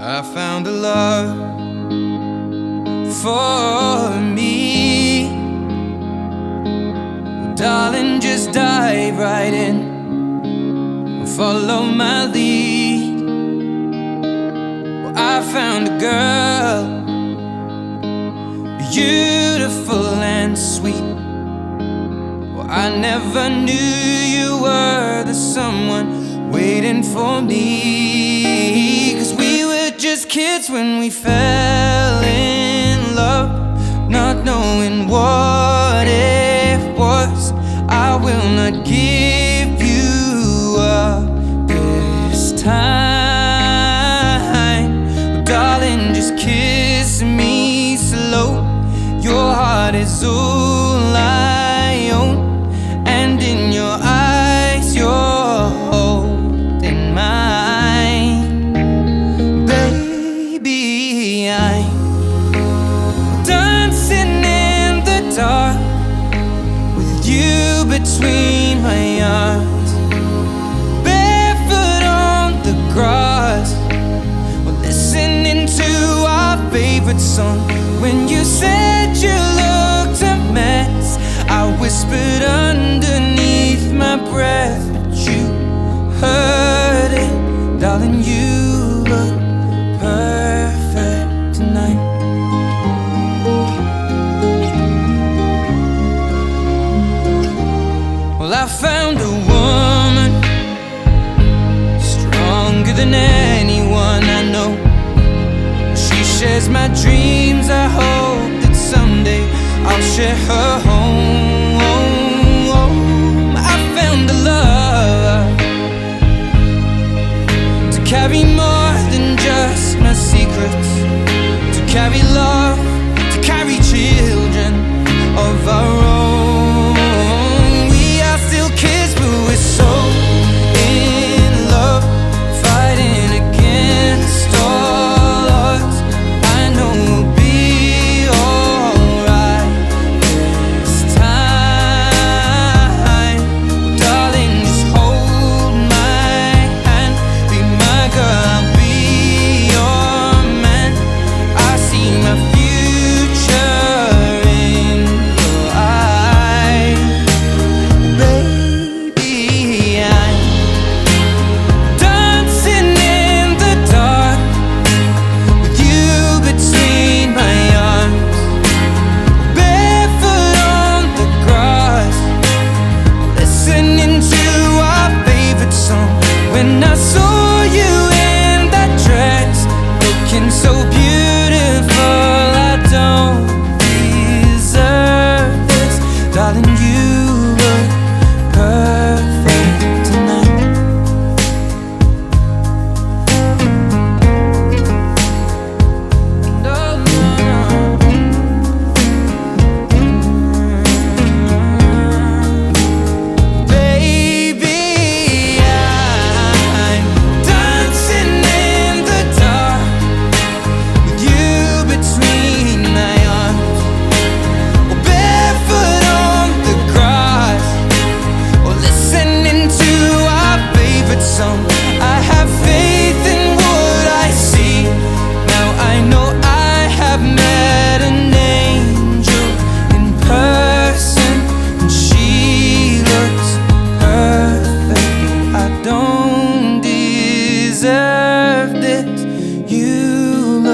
I found a love for me. Well, darling, just dive right in and follow my lead. Well, I found a girl, beautiful and sweet. Well, I never knew you were the someone waiting for me. 'Cause we were just kids when we fell in love, not knowing what it was. I will not give you up this time. Well, darling, just kiss me slow. Your heart is all I own, and in your eyes you're holding mine. Baby, I'm dancing in the dark with you between my arms, barefoot on the grass. We're listening to our favorite song. When you said you looked a mess, I whispered underneath my breath, but you heard it. Darling, you look perfect tonight. Well, I found a woman stronger than anyone I know. She shares my dreams. I hope that someday I'll share her home. I found a love to carry more than just my secrets, to carry love, to carry children of our own. We are still kids, but we're so in love, fighting against all odds. I know we'll be alright this time. Darling, just hold my hand, be my girl, I'll be your man. I see my future in your eyes. Baby, I'm dancing in the dark with you between my arms, barefoot on the grass, listening to our favorite song. When I saw you in that dress, looking so beautiful, I don't deserve this. Darling, you look perfect tonight. No, no, no. Baby, I'm dancing in the dark with you between my arms, or barefoot on the grass, or listening to our favorite song. I have faith in what I see. Now I know I have met an angel in person, and she looks perfect. I don't deserve this.